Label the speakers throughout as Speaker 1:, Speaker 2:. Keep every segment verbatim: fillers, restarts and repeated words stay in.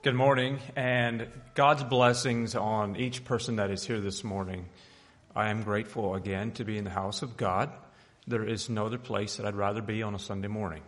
Speaker 1: Good morning, and God's blessings on each person that is here this morning. I am grateful again to be in the house of God. There is no other place that I'd rather be on a Sunday morning.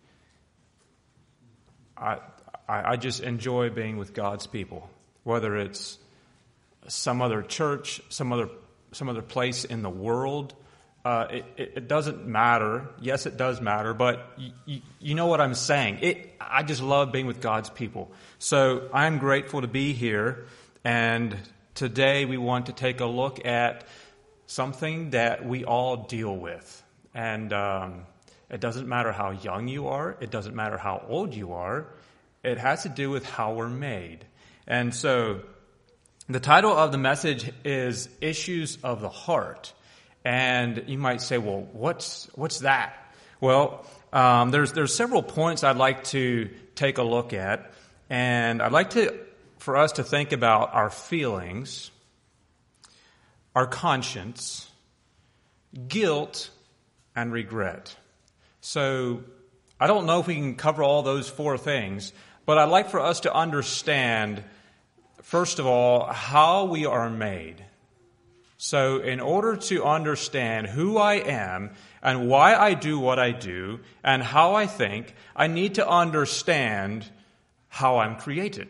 Speaker 1: I, I, I just enjoy being with God's people, whether it's some other church, some other some other place in the world. Uh, it, it, it doesn't matter. Yes, it does matter, but y- y- you know what I'm saying. It. I just love being with God's people. So I'm grateful to be here, and today we want to take a look at something that we all deal with. And um, it doesn't matter how young you are. It doesn't matter how old you are. It has to do with how we're made. And so the title of the message is Issues of the Heart. And you might say, well, what's what's that? Well, um, there's there's several points I'd like to take a look at, and I'd like to for us to think about our feelings, our conscience, guilt, and regret. So I don't know if we can cover all those four things, but I'd like for us to understand, first of all, how we are made. So in order to understand who I am and why I do what I do and how I think, I need to understand how I'm created.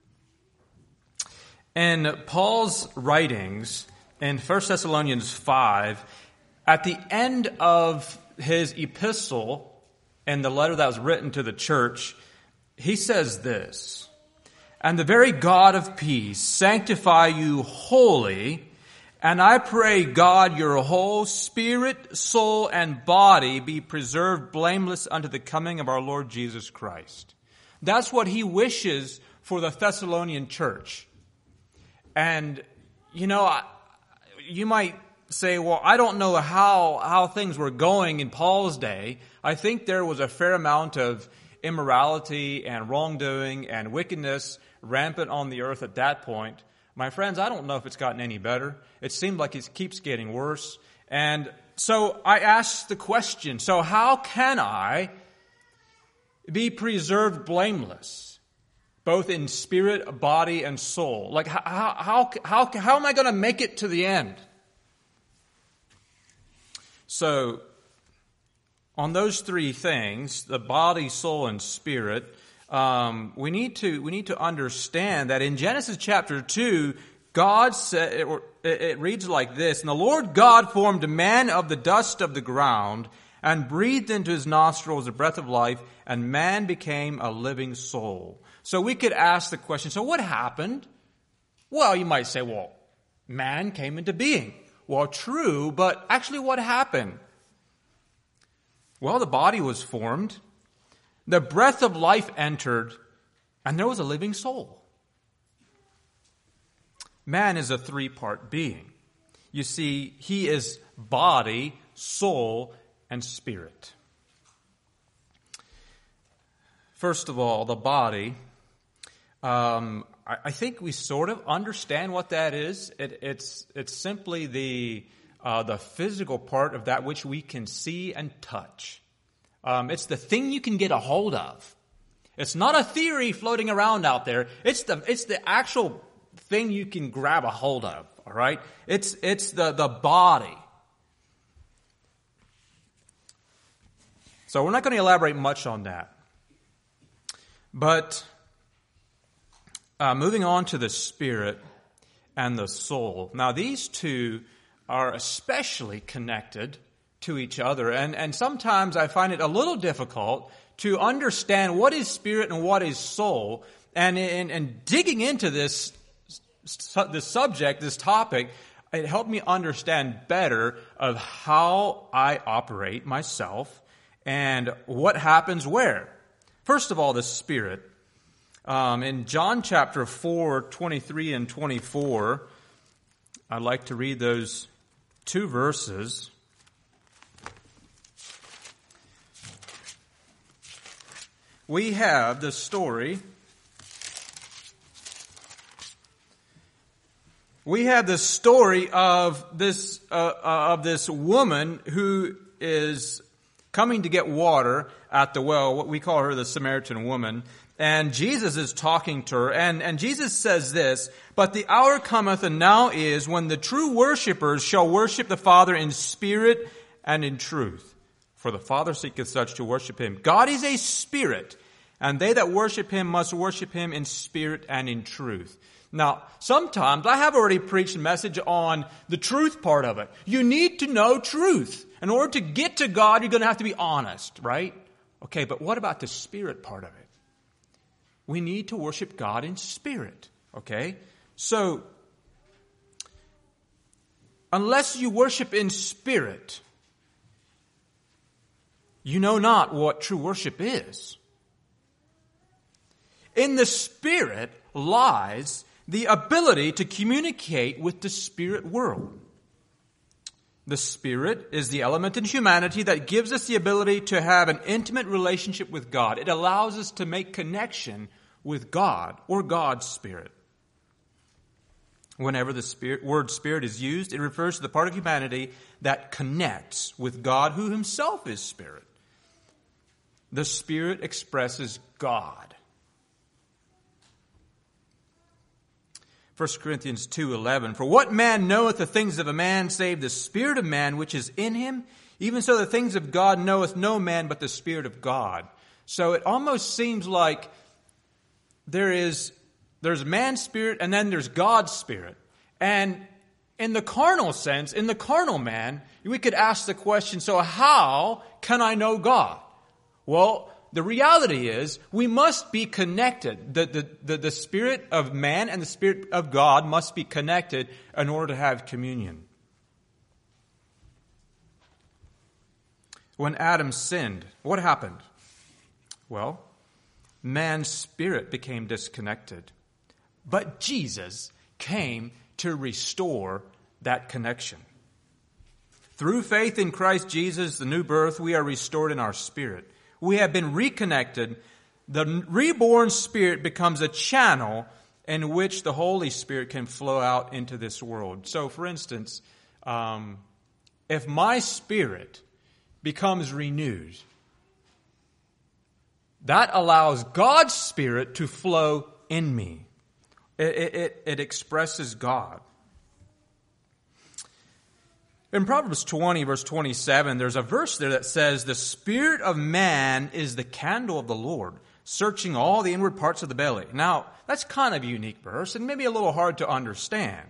Speaker 1: In Paul's writings in First Thessalonians five, at the end of his epistle and the letter that was written to the church, he says this, "And the very God of peace sanctify you wholly, and I pray, God, your whole spirit, soul, and body be preserved blameless unto the coming of our Lord Jesus Christ." That's what he wishes for the Thessalonian church. And, you know, you might say, well, I don't know how, how things were going in Paul's day. I think there was a fair amount of immorality and wrongdoing and wickedness rampant on the earth at that point. My friends, I don't know if it's gotten any better. It seems like it keeps getting worse. And so I asked the question, so how can I be preserved blameless, both in spirit, body, and soul? Like, how, how, how, how am I going to make it to the end? So, on those three things, the body, soul, and spirit, Um, we need to we need to understand that in Genesis chapter two, God said it, it reads like this: "And the Lord God formed man of the dust of the ground, and breathed into his nostrils the breath of life, and man became a living soul." So we could ask the question: so what happened? Well, you might say, well, man came into being. Well, true, but actually, what happened? Well, the body was formed. The breath of life entered, and there was a living soul. Man is a three-part being. You see, he is body, soul, and spirit. First of all, the body. Um, I, I think we sort of understand what that is. It, it's it's simply the uh, the physical part of that which we can see and touch. Um, it's the thing you can get a hold of. It's not a theory floating around out there. It's the it's the actual thing you can grab a hold of. All right. It's it's the the body. So we're not going to elaborate much on that. But uh, moving on to the spirit and the soul. Now these two are especially connected to each other. And, and sometimes I find it a little difficult to understand what is spirit and what is soul. And in, in digging into this, this subject, this topic, it helped me understand better of how I operate myself and what happens where. First of all, the spirit. Um, in John chapter four, twenty-three and twenty-four, I'd like to read those two verses. We have the story. We have the story of this uh, uh, of this woman who is coming to get water, at the well. What we call her the Samaritan woman. And Jesus is talking to her. And, and Jesus says this, "But the hour cometh, and now is, when the true worshipers shall worship the Father in spirit and in truth. For the Father seeketh such to worship him. God is a spirit, and they that worship him must worship him in spirit and in truth." Now, sometimes I have already preached a message on the truth part of it. You need to know truth. In order to get to God, you're going to have to be honest, right? Okay, but what about the spirit part of it? We need to worship God in spirit, okay? So, unless you worship in spirit, you know not what true worship is. In the spirit lies the ability to communicate with the spirit world. The spirit is the element in humanity that gives us the ability to have an intimate relationship with God. It allows us to make connection with God or God's spirit. Whenever the spirit, word spirit is used, it refers to the part of humanity that connects with God, who himself is spirit. The spirit expresses God. First Corinthians two eleven, "For what man knoweth the things of a man, save the spirit of man which is in him? Even so the things of God knoweth no man but the Spirit of God." So it almost seems like there is there's man's spirit and then there's God's spirit. And in the carnal sense, in the carnal man, we could ask the question, so how can I know God? Well, the reality is we must be connected. The, the, the, the spirit of man and the Spirit of God must be connected in order to have communion. When Adam sinned, what happened? Well, man's spirit became disconnected. But Jesus came to restore that connection. Through faith in Christ Jesus, the new birth, we are restored in our spirit. We have been reconnected. The reborn spirit becomes a channel in which the Holy Spirit can flow out into this world. So, for instance, um, if my spirit becomes renewed, that allows God's Spirit to flow in me. It, it, it expresses God. In Proverbs twenty, verse twenty-seven, there's a verse there that says, "The spirit of man is the candle of the Lord, searching all the inward parts of the belly." Now, that's kind of a unique verse and maybe a little hard to understand.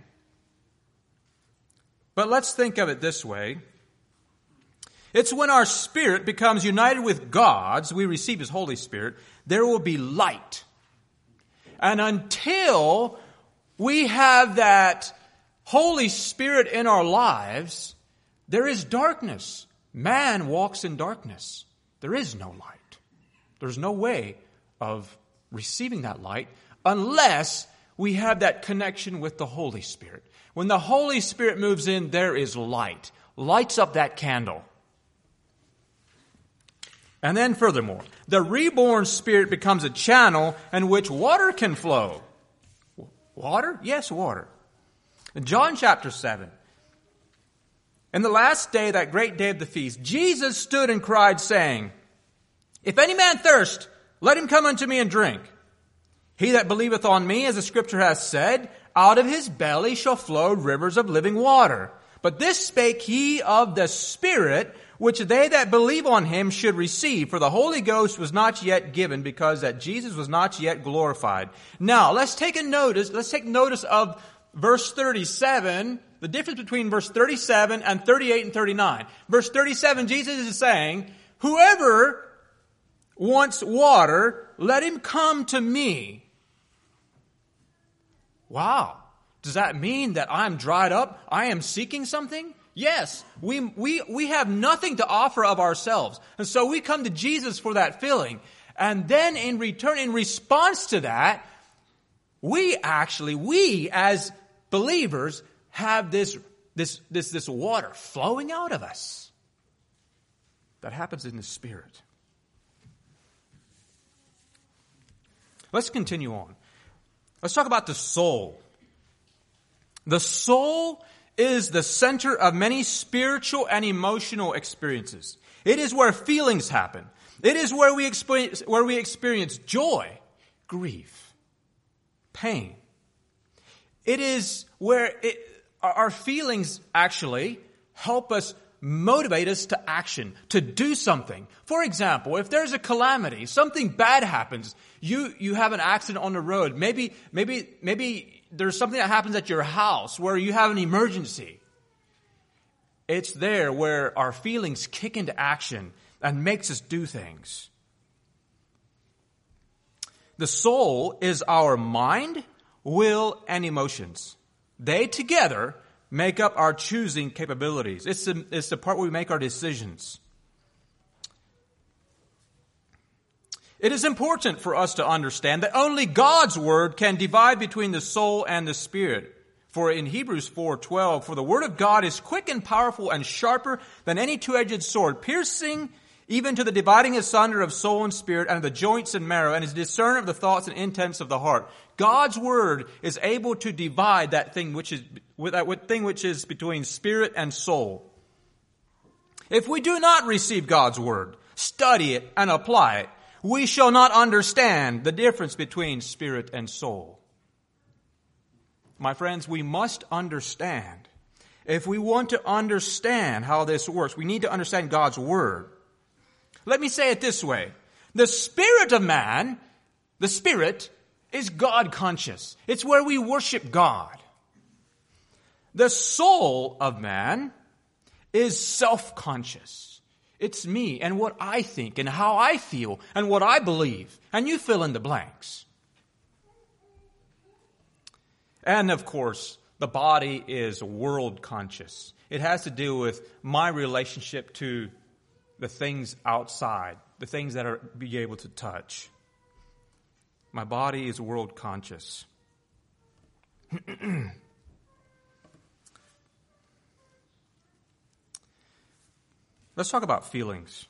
Speaker 1: But let's think of it this way. It's when our spirit becomes united with God's, we receive His Holy Spirit, there will be light. And until we have that Holy Spirit in our lives, there is darkness. Man walks in darkness. There is no light. There's no way of receiving that light unless we have that connection with the Holy Spirit. When the Holy Spirit moves in, there is light. Lights up that candle. And then furthermore, the reborn spirit becomes a channel in which water can flow. Water? Yes, water. In John chapter seven, in the last day, that great day of the feast, Jesus stood and cried, saying, "If any man thirst, let him come unto me and drink. He that believeth on me, as the Scripture hath said, out of his belly shall flow rivers of living water. But this spake he of the Spirit, which they that believe on him should receive. For the Holy Ghost was not yet given, because that Jesus was not yet glorified." Now, let's take a notice, let's take notice of verse thirty-seven, the difference between verse thirty-seven and thirty-eight and thirty-nine. Verse thirty-seven, Jesus is saying, "Whoever wants water, let him come to me." Wow. Does that mean that I'm dried up? I am seeking something? Yes. We, we, we have nothing to offer of ourselves. And so we come to Jesus for that filling. And then in return, in response to that, we actually, we as believers have this, this, this, this water flowing out of us. That happens in the Spirit. Let's continue on. Let's talk about the soul. The soul is the center of many spiritual and emotional experiences. It is where feelings happen. It is where we experience, where we experience joy, grief, pain. It is where it, our feelings actually help us, motivate us to action, to do something. For example, if there's a calamity, something bad happens, you, you have an accident on the road, maybe, maybe, maybe there's something that happens at your house where you have an emergency. It's there where our feelings kick into action and makes us do things. The soul is our mind, will, and emotions. They together make up our choosing capabilities. It's the, it's the part where we make our decisions. It is important for us to understand that only God's word can divide between the soul and the spirit. For in Hebrews four twelve, for the word of God is quick and powerful and sharper than any two-edged sword, piercing even to the dividing asunder of soul and spirit and of the joints and marrow, and is a discerner of the thoughts and intents of the heart. God's word is able to divide that thing which is that thing which is between spirit and soul. If we do not receive God's word, study it, and apply it, we shall not understand the difference between spirit and soul. My friends, we must understand. If we want to understand how this works, we need to understand God's word. Let me say it this way. The spirit of man, the spirit, is God conscious. It's where we worship God. The soul of man is self-conscious. It's me and what I think and how I feel and what I believe. And you fill in the blanks. And of course, the body is world conscious. It has to do with my relationship to the things outside, the things that are be able to touch. My body is world conscious. Let's talk about feelings.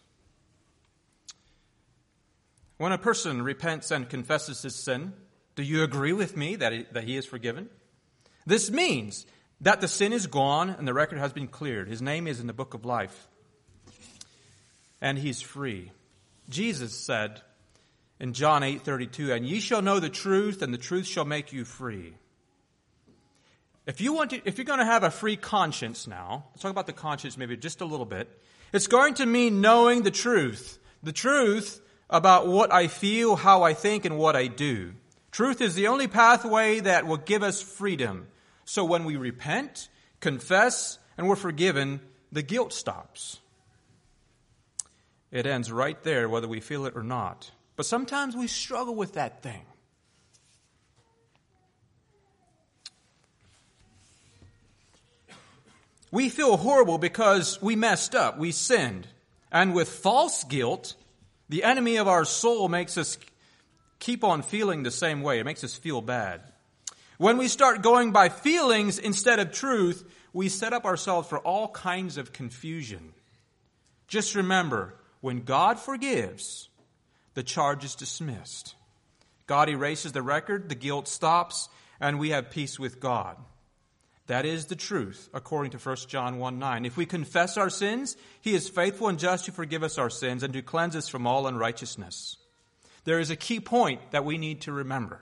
Speaker 1: When a person repents and confesses his sin, do you agree with me that he, that he is forgiven? This means that the sin is gone and the record has been cleared. His name is in the book of life. And he's free. Jesus said in John eight thirty-two, and ye shall know the truth, and the truth shall make you free. If you want to, if you're going to have a free conscience now, let's talk about the conscience maybe just a little bit. It's going to mean knowing the truth. The truth about what I feel, how I think, and what I do. Truth is the only pathway that will give us freedom. So when we repent, confess, and we're forgiven, the guilt stops. It ends right there, whether we feel it or not. But sometimes we struggle with that thing. We feel horrible because we messed up, we sinned. And with false guilt, the enemy of our soul makes us keep on feeling the same way. It makes us feel bad. When we start going by feelings instead of truth, we set up ourselves for all kinds of confusion. Just remember, when God forgives, the charge is dismissed. God erases the record, the guilt stops, and we have peace with God. That is the truth, according to First John one nine. If we confess our sins, He is faithful and just to forgive us our sins and to cleanse us from all unrighteousness. There is a key point that we need to remember.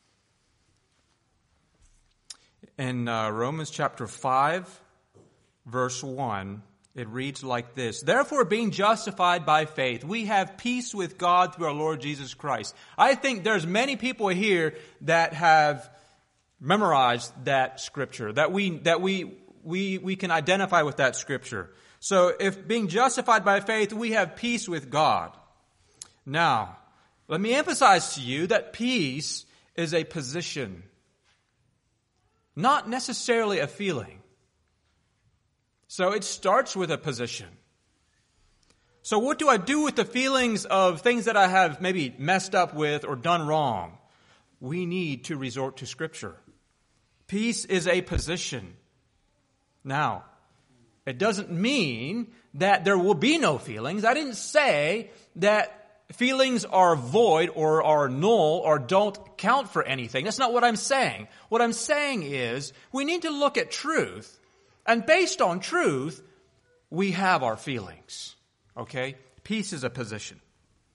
Speaker 1: In uh, Romans chapter five, verse one, it reads like this. Therefore, being justified by faith, we have peace with God through our Lord Jesus Christ. I think there's many people here that have memorized that scripture, that we that we we we can identify with that scripture. So if being justified by faith, we have peace with God. Now, let me emphasize to you that peace is a position, not necessarily a feeling. So it starts with a position. So what do I do with the feelings of things that I have maybe messed up with or done wrong? We need to resort to Scripture. Peace is a position. Now, it doesn't mean that there will be no feelings. I didn't say that feelings are void or are null or don't count for anything. That's not what I'm saying. What I'm saying is we need to look at truth. And based on truth, we have our feelings. Okay? Peace is a position.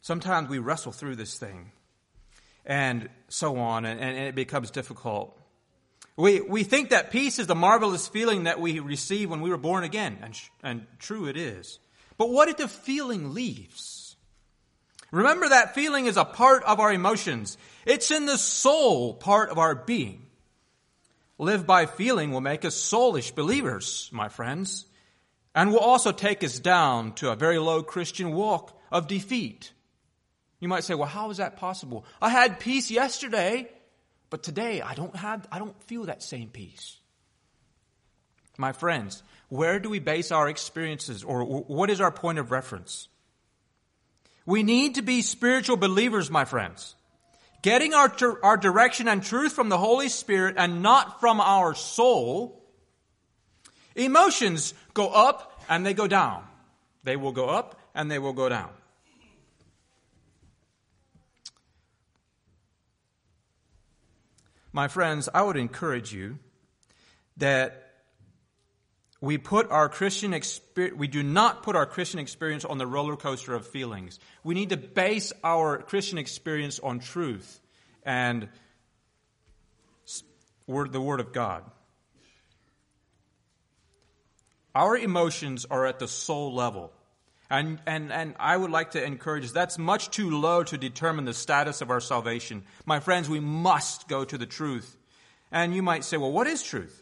Speaker 1: Sometimes we wrestle through this thing and so on, and, and it becomes difficult. We we think that peace is the marvelous feeling that we receive when we were born again, and, and true it is. But what if the feeling leaves? Remember that feeling is a part of our emotions. It's in the soul part of our being. Live by feeling will make us soulish believers, my friends, and will also take us down to a very low Christian walk of defeat. You might say, well, how is that possible? I had peace yesterday, but today I don't have, I don't feel that same peace. My friends, where do we base our experiences, or what is our point of reference? We need to be spiritual believers, my friends, getting our, our direction and truth from the Holy Spirit and not from our soul. Emotions go up and they go down. They will go up and they will go down. My friends, I would encourage you that we put our Christian experience, we do not put our Christian experience on the roller coaster of feelings. We need to base our Christian experience on truth and word, the Word of God. Our emotions are at the soul level. And, and, and I would like to encourage us, that's much too low to determine the status of our salvation. My friends, we must go to the truth. And you might say, well, what is truth?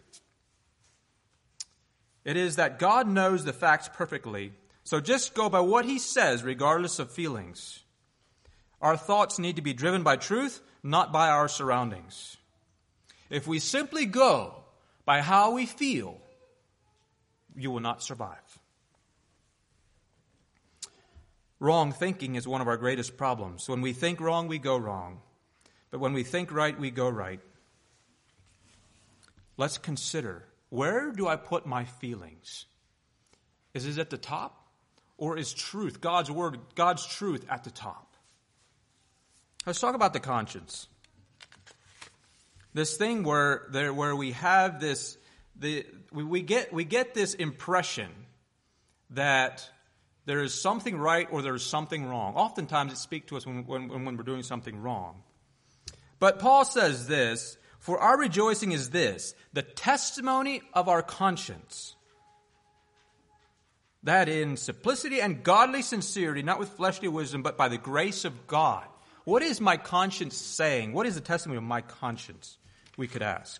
Speaker 1: It is that God knows the facts perfectly, so just go by what He says regardless of feelings. Our thoughts need to be driven by truth, not by our surroundings. If we simply go by how we feel, you will not survive. Wrong thinking is one of our greatest problems. When we think wrong, we go wrong. But when we think right, we go right. Let's consider, where do I put my feelings? Is it at the top? Or is truth, God's word, God's truth at the top? Let's talk about the conscience. This thing where there, where we have this, the we, we get we get this impression that there is something right or there is something wrong. Oftentimes it speaks to us when, when, when we're doing something wrong. But Paul says this, for our rejoicing is this, the testimony of our conscience, that in simplicity and godly sincerity, not with fleshly wisdom, but by the grace of God. What is my conscience saying? What is the testimony of my conscience? We could ask.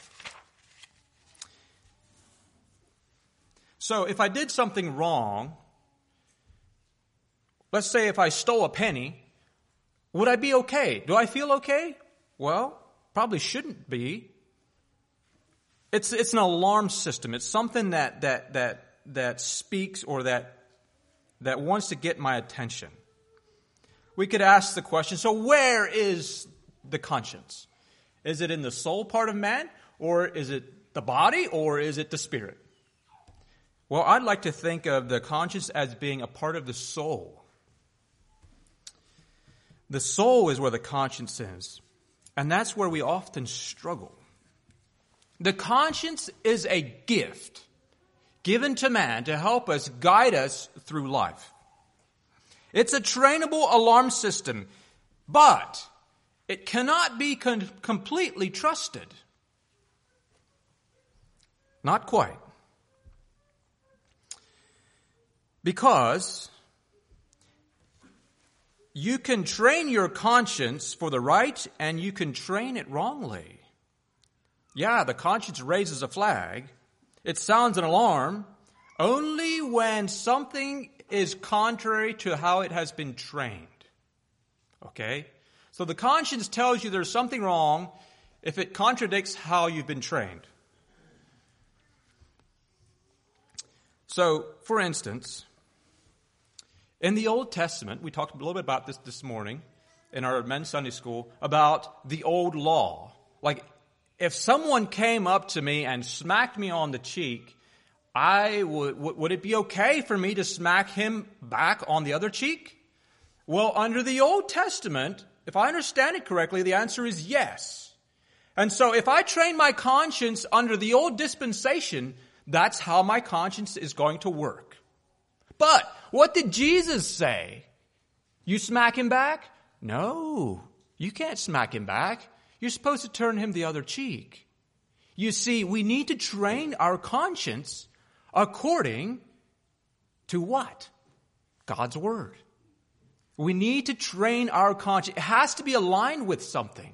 Speaker 1: So if I did something wrong, let's say if I stole a penny, would I be okay? Do I feel okay? Well, probably shouldn't be. It's it's an alarm system. It's something that that that that speaks or that that wants to get my attention. We could ask the question, so where is the conscience? Is it in the soul part of man, or is it the body, or is it the spirit? Well, I'd like to think of the conscience as being a part of the soul. The soul is where the conscience is, and that's where we often struggle. The conscience is a gift given to man to help us guide us through life. It's a trainable alarm system, but it cannot be con- completely trusted. Not quite. Because you can train your conscience for the right and you can train it wrongly. Yeah, the conscience raises a flag. It sounds an alarm only when something is contrary to how it has been trained. Okay? So the conscience tells you there's something wrong if it contradicts how you've been trained. So, for instance, in the Old Testament, we talked a little bit about this this morning in our men's Sunday school, about the old law. Like, if someone came up to me and smacked me on the cheek, I would, would it be okay for me to smack him back on the other cheek? Well, under the Old Testament, if I understand it correctly, the answer is yes. And so if I train my conscience under the old dispensation, that's how my conscience is going to work. But what did Jesus say? You smack him back? No, you can't smack him back. You're supposed to turn him the other cheek. You see, we need to train our conscience according to what? God's Word. We need to train our conscience. It has to be aligned with something.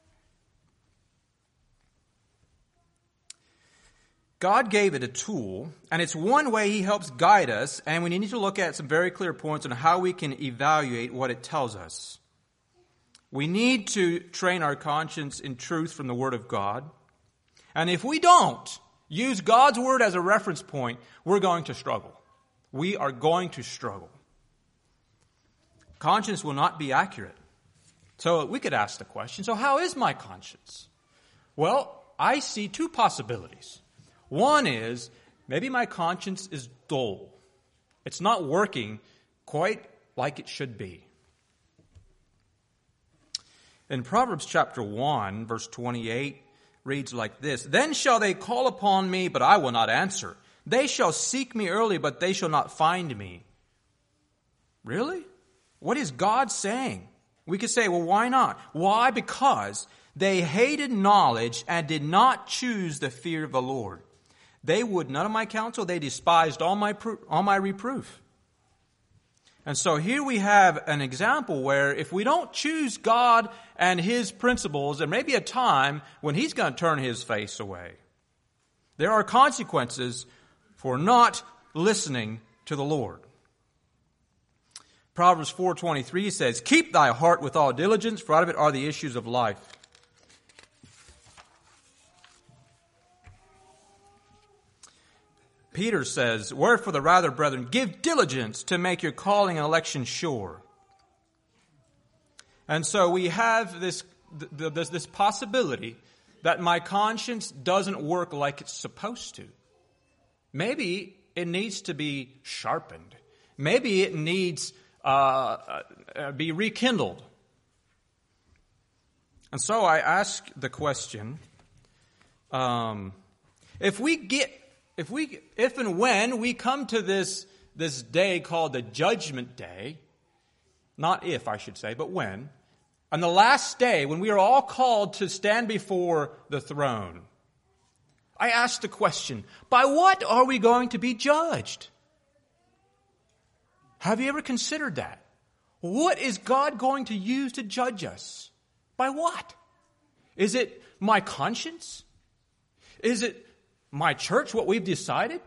Speaker 1: God gave it a tool, and it's one way He helps guide us, and we need to look at some very clear points on how we can evaluate what it tells us. We need to train our conscience in truth from the Word of God. And if we don't use God's Word as a reference point, we're going to struggle. We are going to struggle. Conscience will not be accurate. So we could ask the question, so how is my conscience? Well, I see two possibilities. One is, maybe my conscience is dull. It's not working quite like it should be. In Proverbs chapter one, verse twenty-eight, reads like this, "Then shall they call upon me, but I will not answer. They shall seek me early, but they shall not find me." Really? What is God saying? We could say, well, why not? Why? Because they hated knowledge and did not choose the fear of the Lord. They would none of my counsel. They despised all my all my reproof. And so here we have an example where if we don't choose God and His principles, there may be a time when He's going to turn His face away. There are consequences for not listening to the Lord. Proverbs four twenty-three says, "Keep thy heart with all diligence, for out of it are the issues of life." Peter says, "Wherefore the rather, brethren, give diligence to make your calling and election sure." And so we have this, this, this possibility that my conscience doesn't work like it's supposed to. Maybe it needs to be sharpened. Maybe it needs uh, uh, be rekindled. And so I ask the question, um, if we get If we, if and when we come to this, this day called the Judgment Day, not if, I should say, but when, on the last day, when we are all called to stand before the throne, I ask the question, by what are we going to be judged? Have you ever considered that? What is God going to use to judge us? By what? Is it my conscience? Is it my church, what we've decided?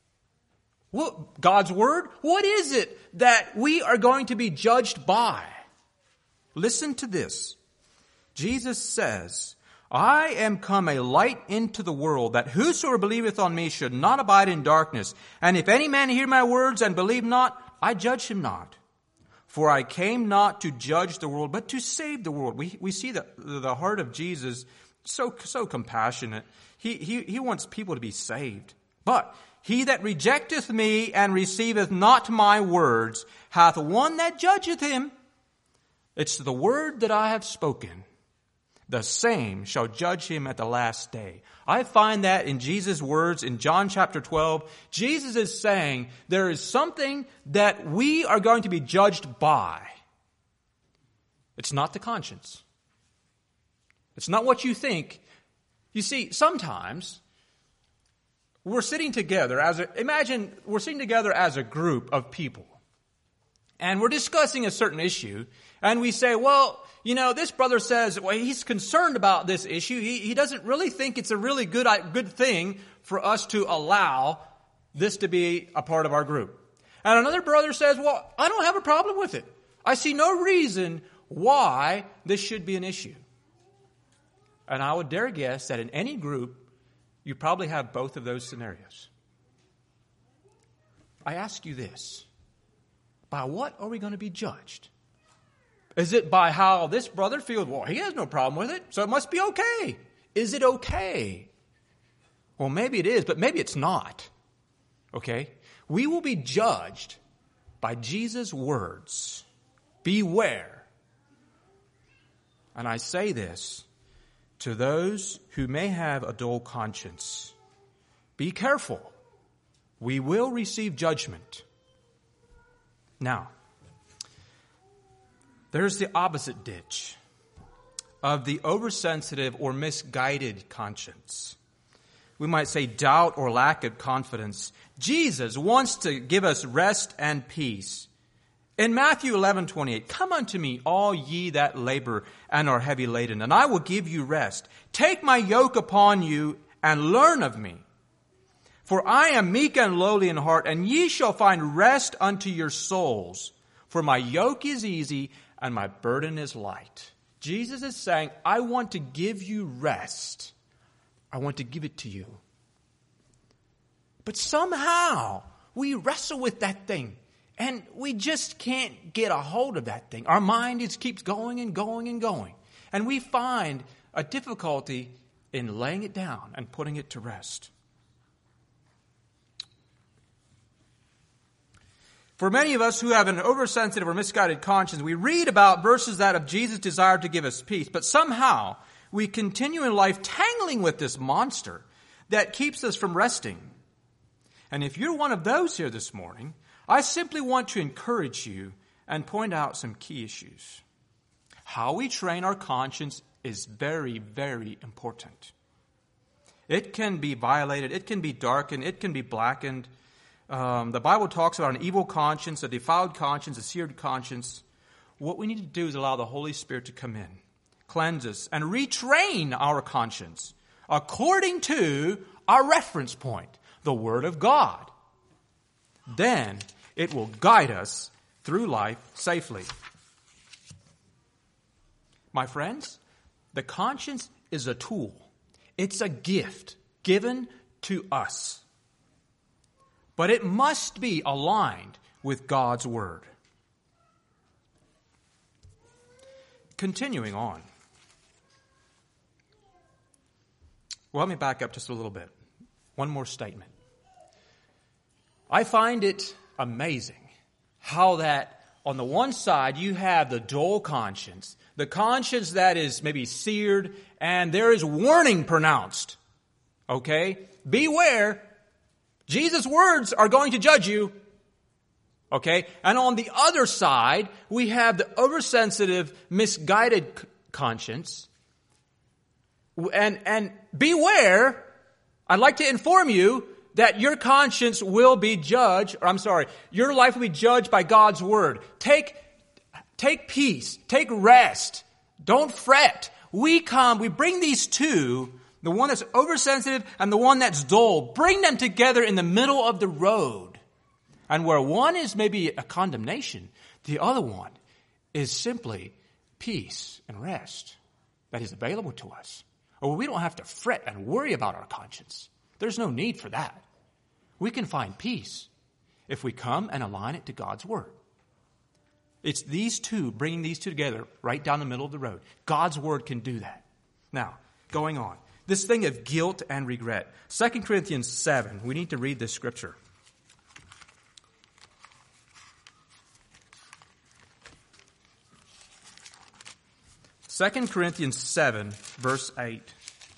Speaker 1: What, God's Word? What is it that we are going to be judged by? Listen to this. Jesus says, "I am come a light into the world, that whosoever believeth on me should not abide in darkness. And if any man hear my words and believe not, I judge him not. For I came not to judge the world, but to save the world." We, we see the, the heart of Jesus so, so compassionate. He, he, he wants people to be saved. "But he that rejecteth me and receiveth not my words hath one that judgeth him. It's the word that I have spoken. The same shall judge him at the last day." I find that in Jesus' words in John chapter twelve. Jesus is saying there is something that we are going to be judged by. It's not the conscience. It's not what you think. You see, sometimes we're sitting together as a, imagine we're sitting together as a group of people, and we're discussing a certain issue, and we say, well, you know, this brother says, well, he's concerned about this issue. He, he doesn't really think it's a really good, good thing for us to allow this to be a part of our group. And another brother says, well, I don't have a problem with it. I see no reason why this should be an issue. And I would dare guess that in any group, you probably have both of those scenarios. I ask you this. By what are we going to be judged? Is it by how this brother feels? Well, he has no problem with it, so it must be okay. Is it okay? Well, maybe it is, but maybe it's not. Okay? We will be judged by Jesus' words. Beware. And I say this to those who may have a dull conscience. Be careful. We will receive judgment. Now, There's the opposite ditch of the oversensitive or misguided conscience. We might say doubt or lack of confidence. Jesus wants to give us rest and peace. In Matthew eleven twenty-eight, come unto me, all ye that labor and are heavy laden, and I will give you rest. Take my yoke upon you and learn of me. For I am meek and lowly in heart, and ye shall find rest unto your souls. For my yoke is easy and my burden is light. Jesus is saying, I want to give you rest. I want to give it to you. But somehow we wrestle with that thing and we just can't get a hold of that thing. Our mind just keeps going and going and going. And we find a difficulty in laying it down and putting it to rest. For many of us who have an oversensitive or misguided conscience, we read about verses that of Jesus' desire to give us peace, but somehow we continue in life tangling with this monster that keeps us from resting. And if you're one of those here this morning, I simply want to encourage you and point out some key issues. How we train our conscience is very, very important. It can be violated, it can be darkened, it can be blackened. Um, the Bible talks about an evil conscience, a defiled conscience, a seared conscience. What we need to do is allow the Holy Spirit to come in, cleanse us, and retrain our conscience according to our reference point, the Word of God. Then it will guide us through life safely. My friends, the conscience is a tool. It's a gift given to us. But it must be aligned with God's Word. Continuing on. Well, let me back up just a little bit. One more statement. I find it amazing how that on the one side you have the dull conscience, the conscience that is maybe seared, and there is warning pronounced. Okay? Beware. Jesus' words are going to judge you. Okay? And on the other side, we have the oversensitive, misguided conscience. And, and beware, I'd like to inform you that your conscience will be judged, or I'm sorry, your life will be judged by God's Word. Take, take peace. Take rest. Don't fret. We come, we bring these two, the one that's oversensitive and the one that's dull, bring them together in the middle of the road. And where one is maybe a condemnation, the other one is simply peace and rest that is available to us. Or we don't have to fret and worry about our conscience. There's no need for that. We can find peace if we come and align it to God's Word. It's these two, bringing these two together right down the middle of the road. God's Word can do that. Now, going on. This thing of guilt and regret. Second Corinthians seven. We need to read this scripture. Second Corinthians seven, verse eight.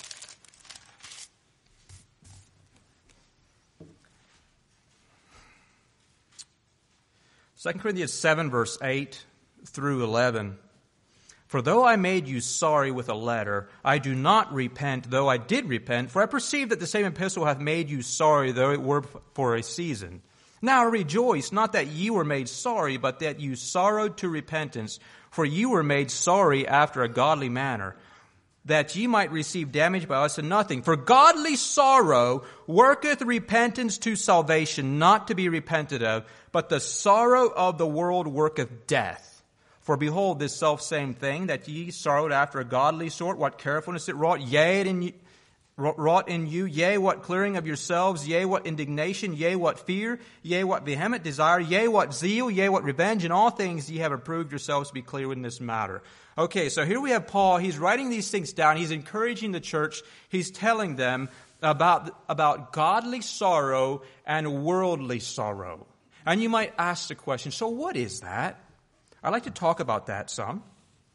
Speaker 1: Second Corinthians seven, verse eight through eleven. For though I made you sorry with a letter, I do not repent, though I did repent, for I perceive that the same epistle hath made you sorry, though it were for a season. Now I rejoice, not that ye were made sorry, but that you sorrowed to repentance, for ye were made sorry after a godly manner, that ye might receive damage by us in nothing. For godly sorrow worketh repentance to salvation, not to be repented of, but the sorrow of the world worketh death. For behold, this selfsame thing, that ye sorrowed after a godly sort, what carefulness it wrought, yea, it in, wrought in you, yea, what clearing of yourselves, yea, what indignation, yea, what fear, yea, what vehement desire, yea, what zeal, yea, what revenge, in all things ye have approved yourselves to be clear in this matter. Okay, so here we have Paul. He's writing these things down. He's encouraging the church. He's telling them about, about godly sorrow and worldly sorrow. And you might ask the question, so what is that? I'd like to talk about that some.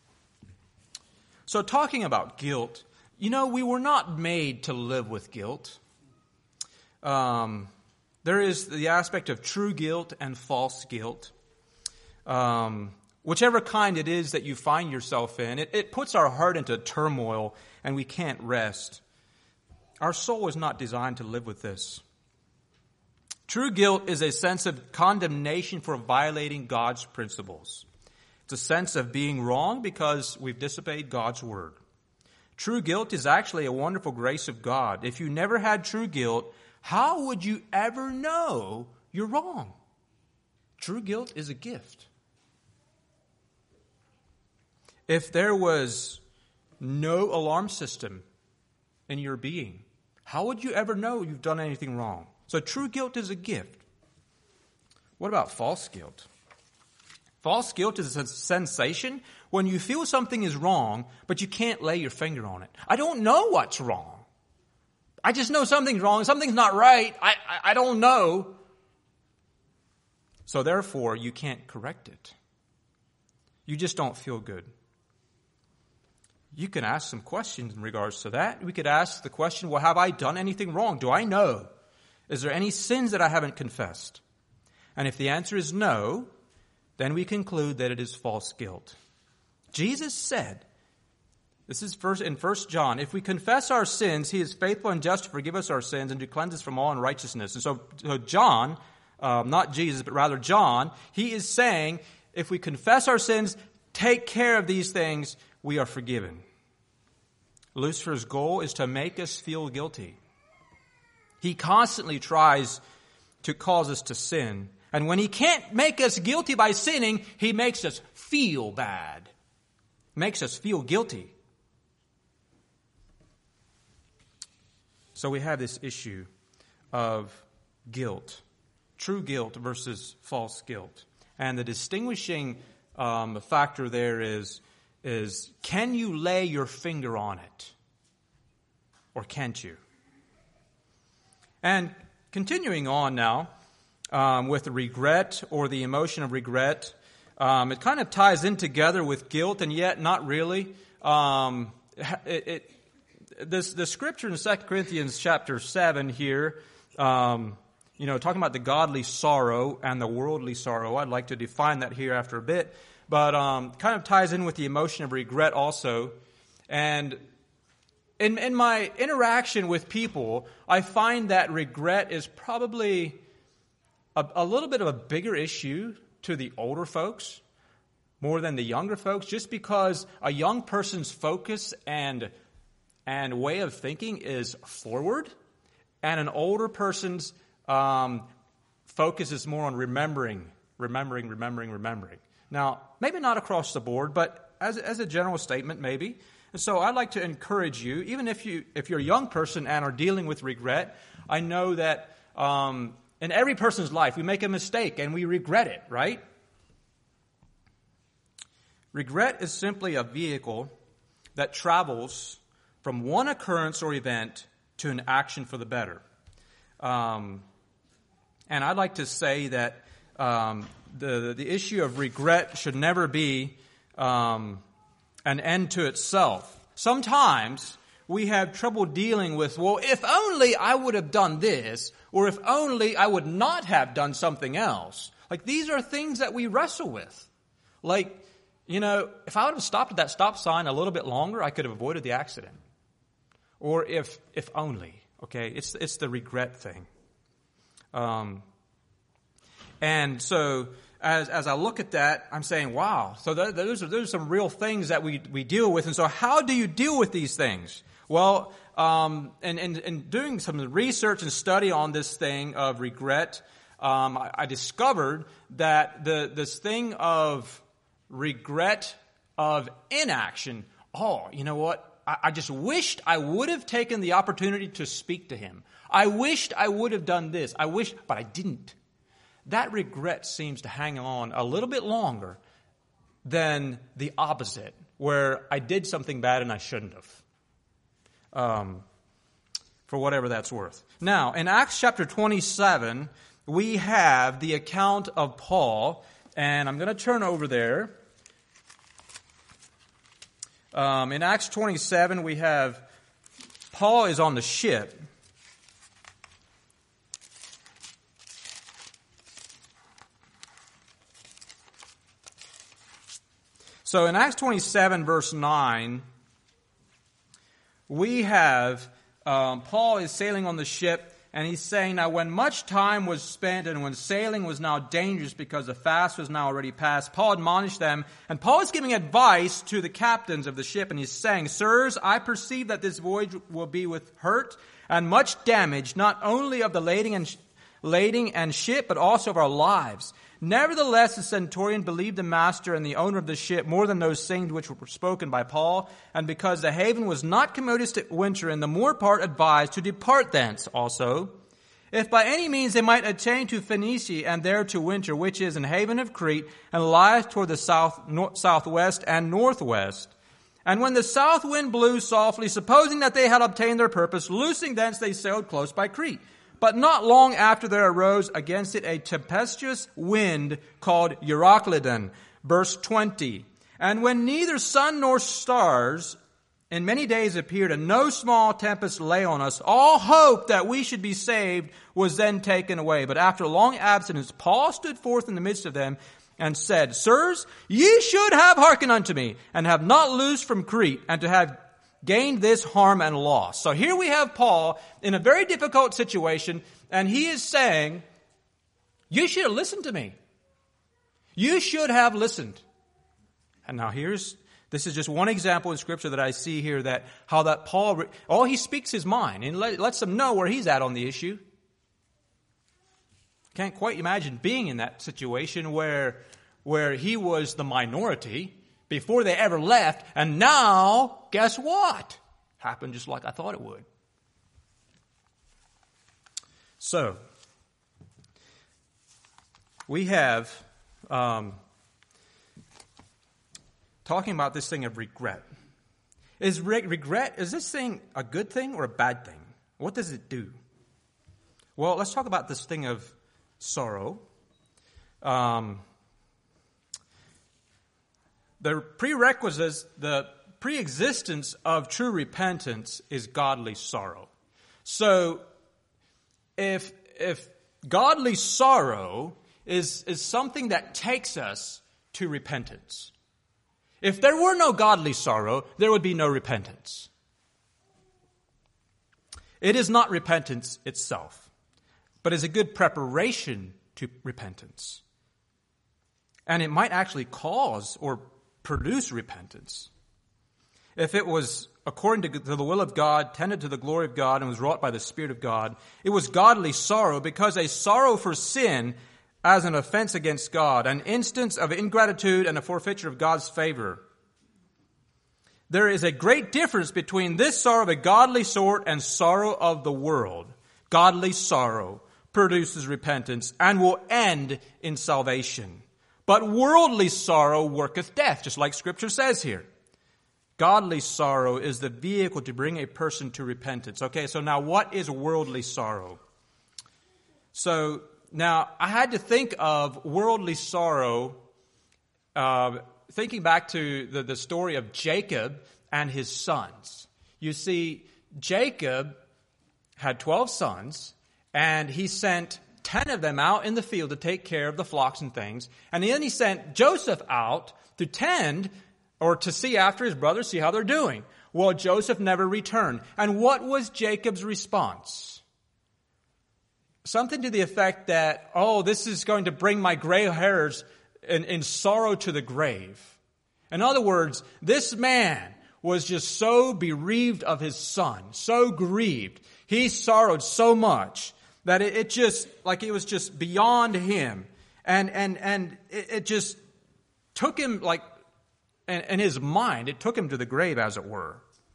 Speaker 1: So talking about guilt, you know, we were not made to live with guilt. Um, there is the aspect of true guilt and false guilt. Um, whichever kind it is that you find yourself in, it, it puts our heart into turmoil and we can't rest. Our soul is not designed to live with this. True guilt is a sense of condemnation for violating God's principles. It's a sense of being wrong because we've disobeyed God's word. True guilt is actually a wonderful grace of God. If you never had true guilt, how would you ever know you're wrong? True guilt is a gift. If there was no alarm system in your being, how would you ever know you've done anything wrong? So true guilt is a gift. What about false guilt? False guilt is a sensation when you feel something is wrong, but you can't lay your finger on it. I don't know what's wrong. I just know something's wrong. Something's not right. I, I, I don't know. So therefore, you can't correct it. You just don't feel good. You can ask some questions in regards to that. We could ask the question, well, have I done anything wrong? Do I know? Is there any sins that I haven't confessed? And if the answer is no, then we conclude that it is false guilt. Jesus said, this is first in First John, if we confess our sins, he is faithful and just to forgive us our sins and to cleanse us from all unrighteousness. And so, so John, um, not Jesus, but rather John, he is saying, if we confess our sins, take care of these things, we are forgiven. Lucifer's goal is to make us feel guilty. He constantly tries to cause us to sin. And when he can't make us guilty by sinning, he makes us feel bad. Makes us feel guilty. So we have this issue of guilt. True guilt versus false guilt. And the distinguishing um, factor there is, is can you lay your finger on it? Or can't you? And continuing on now um, with the regret or the emotion of regret, um, it kind of ties in together with guilt, and yet not really. Um, it, it, this the scripture in Second Corinthians chapter seven here, um, you know, talking about the godly sorrow and the worldly sorrow. I'd like to define that here after a bit, but um, kind of ties in with the emotion of regret also, and. In, in my interaction with people, I find that regret is probably a, a little bit of a bigger issue to the older folks more than the younger folks, just because a young person's focus and, and way of thinking is forward, and an older person's um, focus is more on remembering, remembering, remembering, remembering. Now, maybe not across the board, but as, as a general statement, maybe. And so I'd like to encourage you, even if, you, if you're a young person and are dealing with regret, I know that um, in every person's life we make a mistake and we regret it, right? Regret is simply a vehicle that travels from one occurrence or event to an action for the better. Um, and I'd like to say that um, the, the issue of regret should never be um, an end to itself. Sometimes we have trouble dealing with, well, if only I would have done this, or if only I would not have done something else. Like, these are things that we wrestle with. Like, you know, if I would have stopped at that stop sign a little bit longer, I could have avoided the accident. Or if if only, okay? It's it's the regret thing. Um, and so as as I look at that, I'm saying, wow. So th- those are those are some real things that we we deal with. And so how do you deal with these things? Well, um, and, and, and doing some research and study on this thing of regret, um, I, I discovered that the this thing of regret of inaction, oh, you know what? I, I just wished I would have taken the opportunity to speak to him. I wished I would have done this. I wish, but I didn't. That regret seems to hang on a little bit longer than the opposite, where I did something bad and I shouldn't have. Um, for whatever that's worth. Now, in Acts chapter twenty-seven, we have the account of Paul, and I'm going to turn over there. Um, in Acts twenty-seven, we have Paul is on the ship. So in Acts twenty-seven, verse nine, we have um, Paul is sailing on the ship, and he's saying, now when much time was spent and when sailing was now dangerous because the fast was now already past, Paul admonished them, and Paul is giving advice to the captains of the ship, and he's saying, sirs, I perceive that this voyage will be with hurt and much damage, not only of the lading and, lading and ship, but also of our lives. Nevertheless, the centurion believed the master and the owner of the ship more than those things which were spoken by Paul. And because the haven was not commodious to winter, and the more part advised to depart thence also, if by any means they might attain to Phoenicia and there to winter, which is an haven of Crete, and lieth toward the south, north, southwest and northwest. And when the south wind blew softly, supposing that they had obtained their purpose, loosing thence they sailed close by Crete. But not long after there arose against it a tempestuous wind called Euroclydon. Verse twenty. And when neither sun nor stars in many days appeared, and no small tempest lay on us, all hope that we should be saved was then taken away. But after long abstinence, Paul stood forth in the midst of them and said, sirs, ye should have hearkened unto me, and have not loosed from Crete, and to have gained this harm and loss. So here we have Paul in a very difficult situation, and he is saying, you should have listened to me. You should have listened. And now here's, this is just one example in Scripture that I see here, that how that Paul, all he speaks his mind and let, lets them know where he's at on the issue. Can't quite imagine being in that situation where, where he was the minority before they ever left, and now, guess what? Happened just like I thought it would. So, we have, um, talking about this thing of regret. Is re- regret, is this thing a good thing or a bad thing? What does it do? Well, let's talk about this thing of sorrow. Um... The prerequisites, the preexistence of true repentance is godly sorrow. So, if if godly sorrow is is something that takes us to repentance, if there were no godly sorrow, there would be no repentance. It is not repentance itself, but is a good preparation to repentance, and it might actually cause or produce repentance. If it was according to the will of God, tended to the glory of God, and was wrought by the Spirit of God, it was godly sorrow, because a sorrow for sin as an offense against God, an instance of ingratitude and a forfeiture of God's favor. There is a great difference between this sorrow of a godly sort and sorrow of the world. Godly sorrow produces repentance and will end in salvation. But worldly sorrow worketh death, just like Scripture says here. Godly sorrow is the vehicle to bring a person to repentance. Okay, so now what is worldly sorrow? So now I had to think of worldly sorrow, uh, thinking back to the, the story of Jacob and his sons. You see, Jacob had twelve sons, and he sent ten of them out in the field to take care of the flocks and things. And then he sent Joseph out to tend or to see after his brothers, see how they're doing. Well, Joseph never returned. And what was Jacob's response? Something to the effect that, oh, this is going to bring my gray hairs in, in sorrow to the grave. In other words, this man was just so bereaved of his son, so grieved. He sorrowed so much that it, it just, like it was just beyond him. And and and it, it just took him, like, in, in his mind, it took him to the grave, as it were.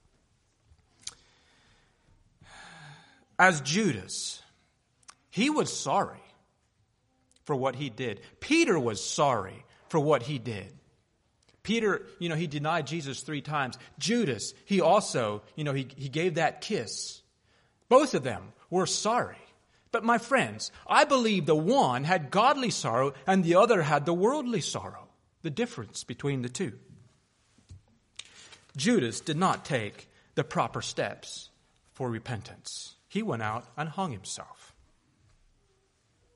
Speaker 1: As Judas, he was sorry for what he did. Peter was sorry for what he did. Peter, you know, he denied Jesus three times. Judas, he also, you know, he, he gave that kiss. Both of them were sorry. But my friends, I believe the one had godly sorrow and the other had the worldly sorrow. The difference between the two. Judas did not take the proper steps for repentance. He went out and hung himself.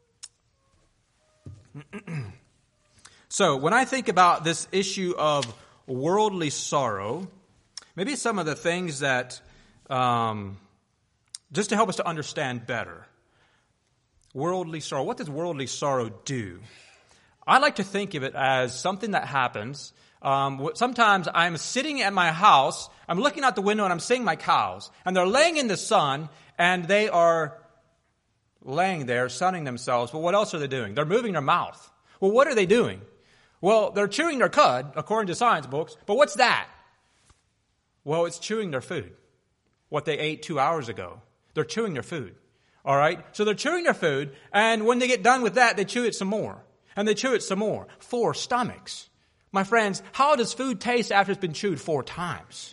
Speaker 1: So when I think about this issue of worldly sorrow, maybe some of the things that, um, just to help us to understand better. Worldly sorrow. What does worldly sorrow do? I like to think of it as something that happens. Um, sometimes I'm sitting at my house, I'm looking out the window and I'm seeing my cows, and they're laying in the sun, and they are laying there, sunning themselves. But what else are they doing? They're moving their mouth. Well, what are they doing? Well, they're chewing their cud, according to science books. But what's that? Well, it's chewing their food. What they ate two hours ago. They're chewing their food. All right? So they're chewing their food, and when they get done with that, they chew it some more. And they chew it some more. Four stomachs. My friends, how does food taste after it's been chewed four times?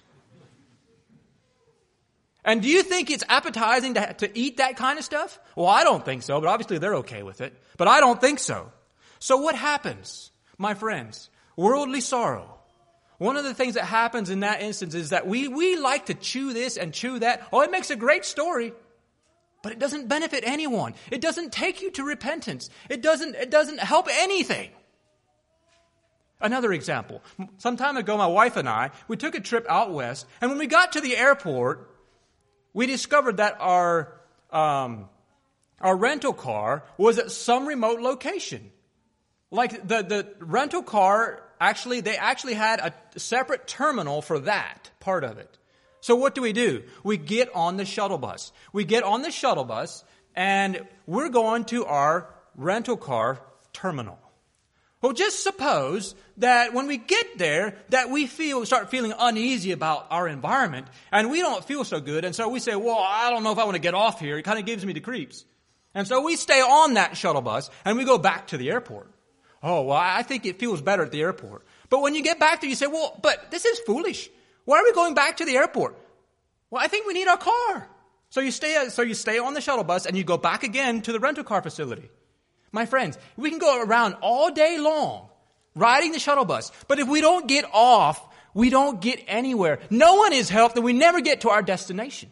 Speaker 1: And do you think it's appetizing to, to eat that kind of stuff? Well, I don't think so, but obviously they're okay with it. But I don't think so. So what happens, my friends? Worldly sorrow. One of the things that happens in that instance is that we, we like to chew this and chew that. Oh, it makes a great story. But it doesn't benefit anyone. It doesn't take you to repentance. It doesn't, it doesn't help anything. Another example. Some time ago, my wife and I, we took a trip out west. And when we got to the airport, we discovered that our, um, our rental car was at some remote location. Like the, the rental car, actually, they actually had a separate terminal for that part of it. So what do we do? We get on the shuttle bus. We get on the shuttle bus, and we're going to our rental car terminal. Well, just suppose that when we get there, that we feel start feeling uneasy about our environment, and we don't feel so good, and so we say, well, I don't know if I want to get off here. It kind of gives me the creeps. And so we stay on that shuttle bus, and we go back to the airport. Oh, well, I think it feels better at the airport. But when you get back there, you say, well, but this is foolish. Why are we going back to the airport? Well, I think we need our car. So you stay, so you stay on the shuttle bus, and you go back again to the rental car facility. My friends, we can go around all day long riding the shuttle bus. But if we don't get off, we don't get anywhere. No one is helped, and we never get to our destination.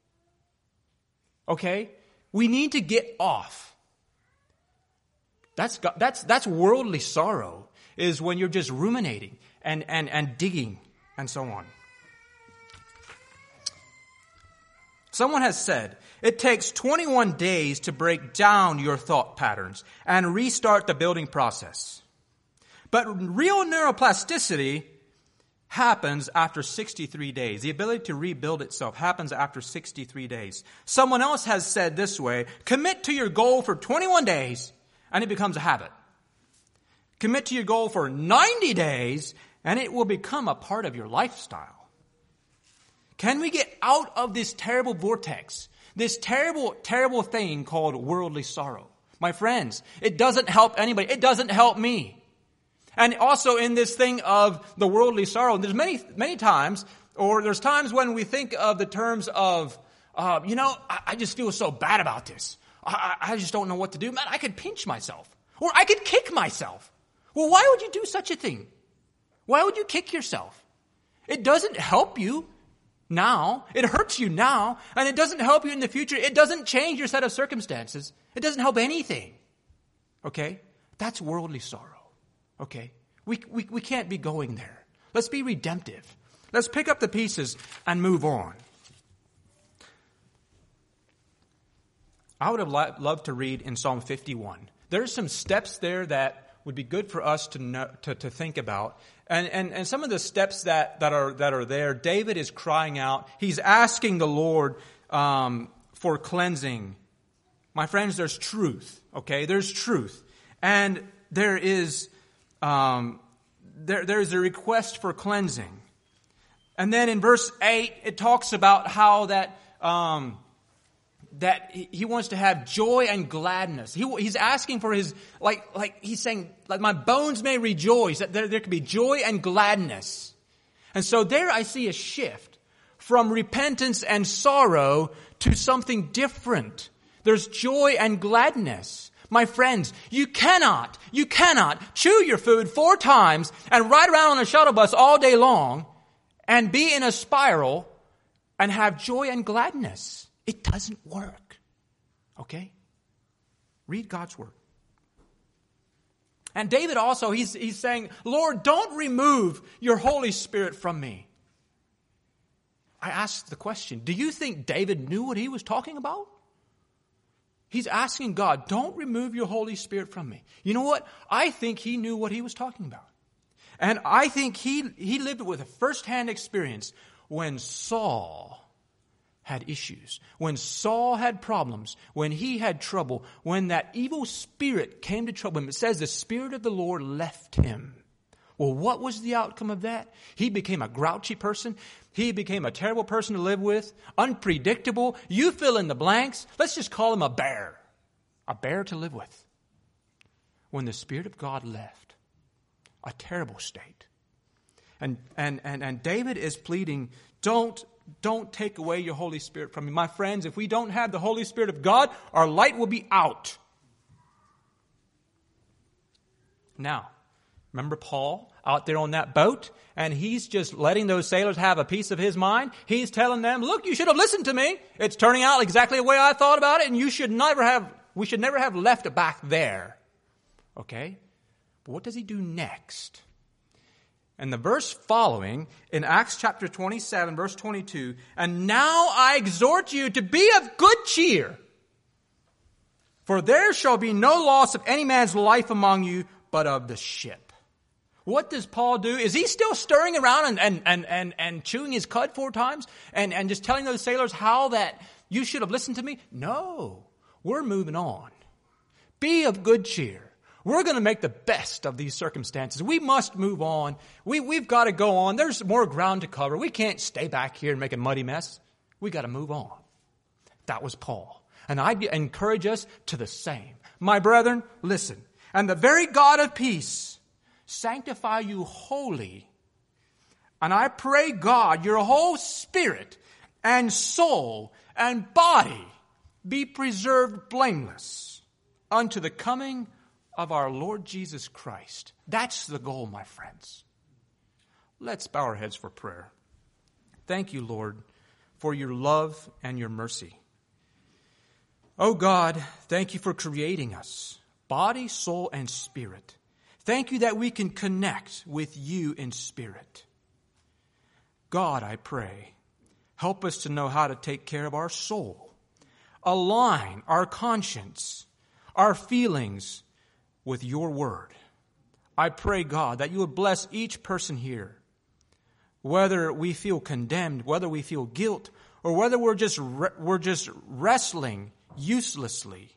Speaker 1: Okay? We need to get off. That's, that's, that's worldly sorrow, is when you're just ruminating and, and, and digging and so on. Someone has said, it takes twenty-one days to break down your thought patterns and restart the building process. But real neuroplasticity happens after sixty-three days. The ability to rebuild itself happens after sixty-three days. Someone else has said this way, commit to your goal for twenty-one days and it becomes a habit. Commit to your goal for ninety days and it will become a part of your lifestyle. Can we get out of this terrible vortex, this terrible, terrible thing called worldly sorrow? My friends, it doesn't help anybody. It doesn't help me. And also in this thing of the worldly sorrow, there's many, many times, or there's times when we think of the terms of, uh, you know, I, I just feel so bad about this. I, I just don't know what to do. Man, I could pinch myself. Or I could kick myself. Well, why would you do such a thing? Why would you kick yourself? It doesn't help you now. It hurts you now, and it doesn't help you in the future. It doesn't change your set of circumstances. It doesn't help anything. Okay? That's worldly sorrow. Okay? We, we, we can't be going there. Let's be redemptive. Let's pick up the pieces and move on. I would have li- loved to read in Psalm fifty-one. There's some steps there that would be good for us to know, to, to think about. And, and, and some of the steps that, that are, that are there, David is crying out. He's asking the Lord, um, for cleansing. My friends, there's truth. Okay. There's truth. And there is, um, there, there's a request for cleansing. And then in verse eight, it talks about how that, um, that he wants to have joy and gladness. He, he's asking for his, like, like he's saying, like my bones may rejoice, that there, there could be joy and gladness. And so there I see a shift from repentance and sorrow to something different. There's joy and gladness. My friends, you cannot, you cannot chew your food four times and ride around on a shuttle bus all day long and be in a spiral and have joy and gladness. It doesn't work. Okay? Read God's Word. And David also, he's, he's saying, Lord, don't remove your Holy Spirit from me. I asked the question, do you think David knew what he was talking about? He's asking God, don't remove your Holy Spirit from me. You know what? I think he knew what he was talking about. And I think he, he lived with a firsthand experience when Saul had issues, when Saul had problems, when he had trouble, when that evil spirit came to trouble him. It says the Spirit of the Lord left him. Well, what was the outcome of that? He became a grouchy person. He became a terrible person to live with, unpredictable. You fill in the blanks. Let's just call him a bear, a bear to live with. When the Spirit of God left, a terrible state. And and and, and David is pleading, don't, don't take away your Holy Spirit from me. My friends, if we don't have the Holy Spirit of God, our light will be out. Now, remember Paul out there on that boat? And he's just letting those sailors have a piece of his mind. He's telling them, look, you should have listened to me. It's turning out exactly the way I thought about it, and you should never have, we should never have left it back there. Okay? But what does he do next? And the verse following, in Acts chapter twenty-seven, verse twenty-two, and now I exhort you to be of good cheer, for there shall be no loss of any man's life among you, but of the ship. What does Paul do? Is he still stirring around and, and, and, and, and chewing his cud four times and, and just telling those sailors how that you should have listened to me? No, we're moving on. Be of good cheer. We're going to make the best of these circumstances. We must move on. We, we've got to go on. There's more ground to cover. We can't stay back here and make a muddy mess. We got to move on. That was Paul. And I encourage us to the same. My brethren, listen. And the very God of peace sanctify you wholly. And I pray God, your whole spirit and soul and body be preserved blameless unto the coming of our Lord Jesus Christ. That's the goal, my friends. Let's bow our heads for prayer. Thank you, Lord, for your love and your mercy. Oh God, thank you for creating us, body, soul, and spirit. Thank you that we can connect with you in spirit. God, I pray, help us to know how to take care of our soul. Align our conscience, our feelings with your word. I pray, God, that you would bless each person here, whether we feel condemned, whether we feel guilt, or whether we're just re- we're just wrestling uselessly.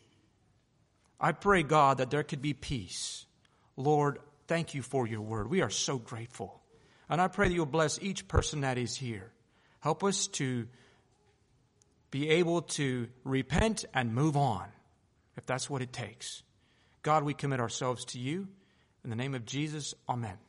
Speaker 1: I pray, God, that there could be peace. Lord, thank you for your word. We are so grateful. And I pray that you'll bless each person that is here. Help us to be able to repent and move on, if that's what it takes. God, we commit ourselves to you. In the name of Jesus, amen.